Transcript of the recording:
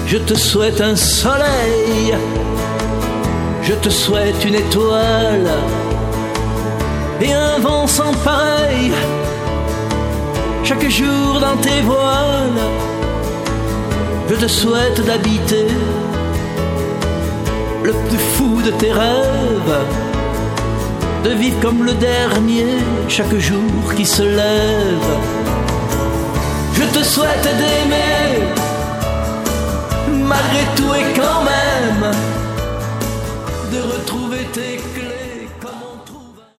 Je te souhaite un soleil, je te souhaite une étoile et un vent sans pareil chaque jour dans tes voiles. Je te souhaite d'habiter le plus fou de tes rêves, de vivre comme le dernier chaque jour qui se lève. Je te souhaite d'aimer malgré tout et quand même, de retrouver tes